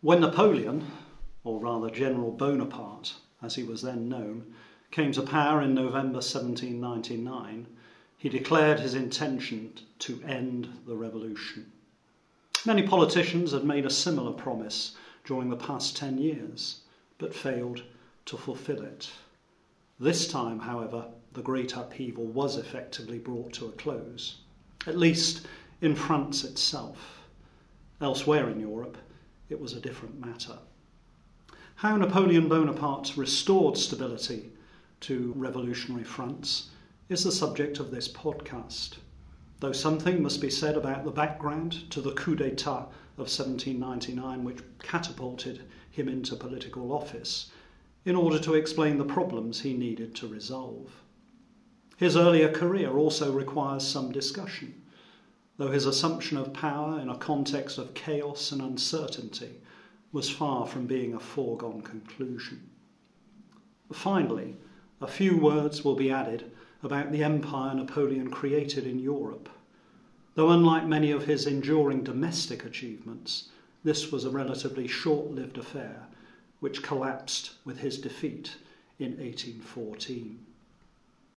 When Napoleon, or rather General Bonaparte, as he was then known, came to power in November 1799, he declared his intention to end the revolution. Many politicians had made a similar promise during the past 10 years, but failed to fulfill it. This time, however, the great upheaval was effectively brought to a close, at least in France itself. Elsewhere in Europe, it was a different matter. How Napoleon Bonaparte restored stability to revolutionary France is the subject of this podcast, though something must be said about the background to the coup d'etat of 1799, which catapulted him into political office, in order to explain the problems he needed to resolve. His earlier career also requires some discussion, though his assumption of power in a context of chaos and uncertainty was far from being a foregone conclusion. Finally, a few words will be added about the empire Napoleon created in Europe. Though unlike many of his enduring domestic achievements, this was a relatively short-lived affair which collapsed with his defeat in 1814.